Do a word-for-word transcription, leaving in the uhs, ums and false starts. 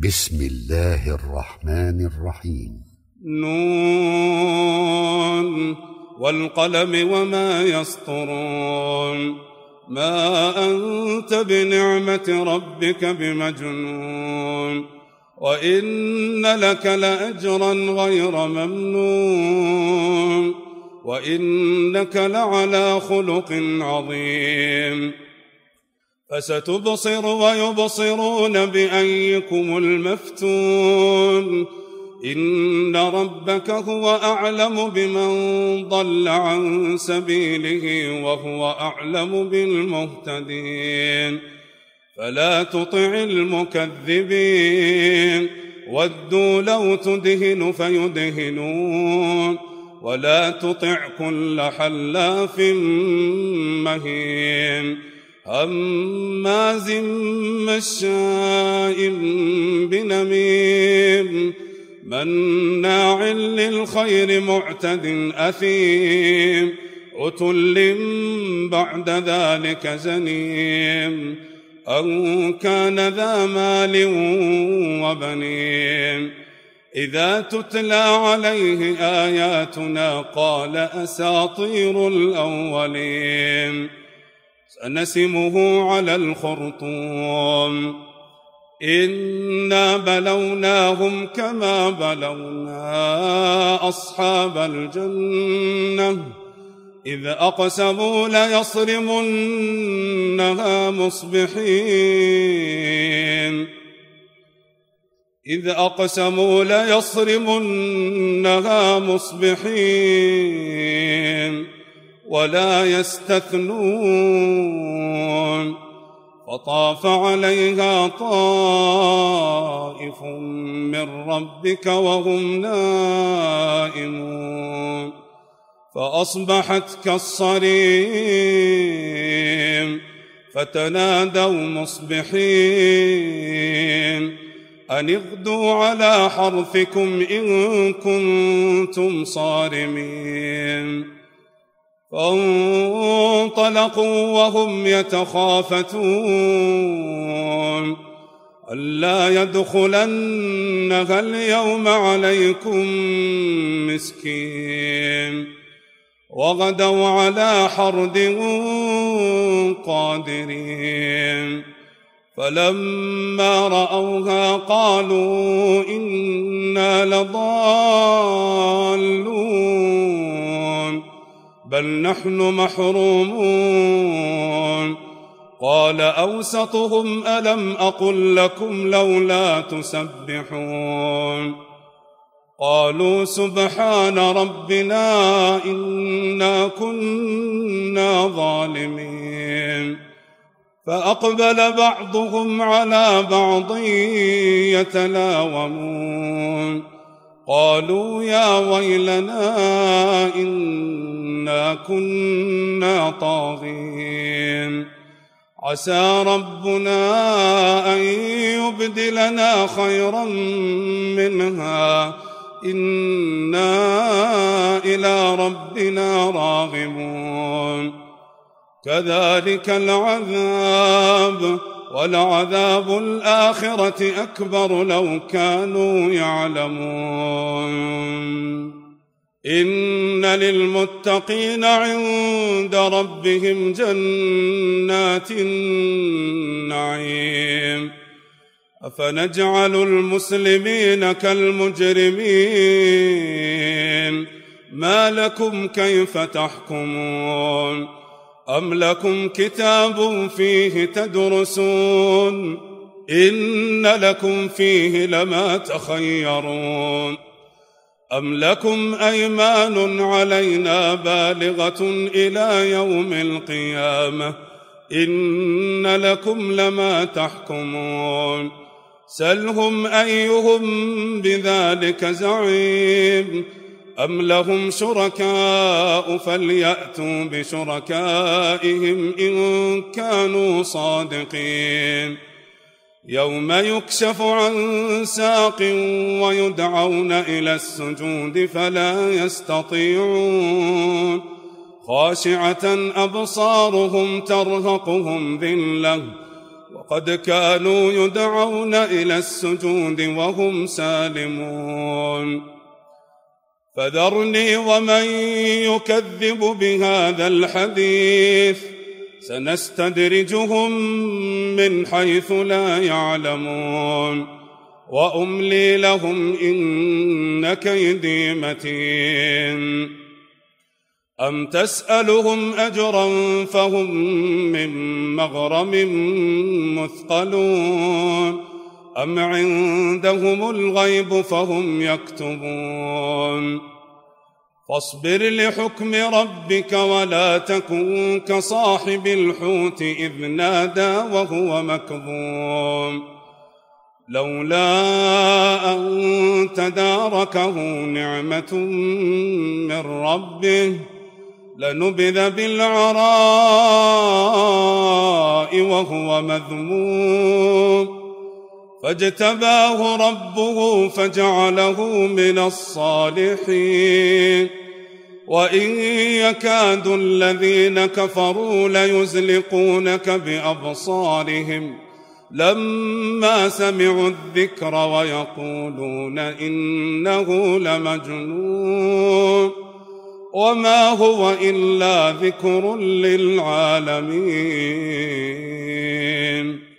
بسم الله الرحمن الرحيم. نون والقلم وما يسطرون. ما أنت بنعمة ربك بمجنون، وإن لك لأجرا غير ممنون، وإنك لعلى خلق عظيم. فستبصر ويبصرون بأيكم المفتون. إن ربك هو أعلم بمن ضل عن سبيله وهو أعلم بالمهتدين. فلا تطع المكذبين، ودوا لو تدهن فيدهنون، ولا تطع كل حلاف مهين هماز مشاء بنميم مناع للخير معتد أثيم عتل بعد ذلك زنيم أن كان ذا مال وبنين. إذا تتلى عليه آياتنا قال أساطير الأولين. سنسمه على الخرطوم. إنا بلوناهم كما بلونا أصحاب الجنة إذ أقسموا ليصرمنها مصبحين إذ أقسموا ليصرمنها مصبحين ولا يستثنون. فطاف عليها طائف من ربك وهم نائمون فأصبحت كالصريم. فتنادوا مصبحين أن اغدوا على حرثكم إن كنتم صارمين. فانطلقوا وهم يتخافتون ألا يدخلنها اليوم عليكم مسكين. وغدوا على حرد قادرين. فلما رأوها قالوا إنا لضالون بل نحن محرومون. قال أوسطهم ألم أقل لكم لولا تسبحون. قالوا سبحان ربنا إنا كنا ظالمين. فأقبل بعضهم على بعض يتلاومون قالوا يا ويلنا إنا كنا طاغين. عسى ربنا أن يبدلنا خيرا منها إنا إلى ربنا راغبون. كذلك العذاب ولعذاب الآخرة أكبر لو كانوا يعلمون. إن للمتقين عند ربهم جنات النعيم. أفنجعل المسلمين كالمجرمين ما لكم كيف تحكمون. أم لكم كتاب فيه تدرسون إن لكم فيه لما تخيرون. أم لكم أيمان علينا بالغة إلى يوم القيامة إن لكم لما تحكمون. سلهم أيهم بذلك زعيم. أم لهم شركاء فليأتوا بشركائهم إن كانوا صادقين. يوم يكشف عن ساق ويدعون إلى السجود فلا يستطيعون. خاشعة أبصارهم ترهقهم ذلة قد كانوا يدعون إلى السجود وهم سالمون فذرني ومن يكذب بهذا الحديث سنستدرجهم من حيث لا يعلمون وأملي لهم إن كيدي متين أم تسألهم أجرا فهم من مغرم مثقلون أم عندهم الغيب فهم يكتبون فاصبر لحكم ربك ولا تكن كصاحب الحوت إذ نادى وهو مكظوم لولا أن تداركه نعمة من ربه لنبذ بالعراء وهو مذموم فاجتباه ربه فجعله من الصالحين وإن يكاد الذين كفروا ليزلقونك بأبصارهم لما سمعوا الذكر ويقولون إنه لمجنون وما هو إلا ذكر للعالمين.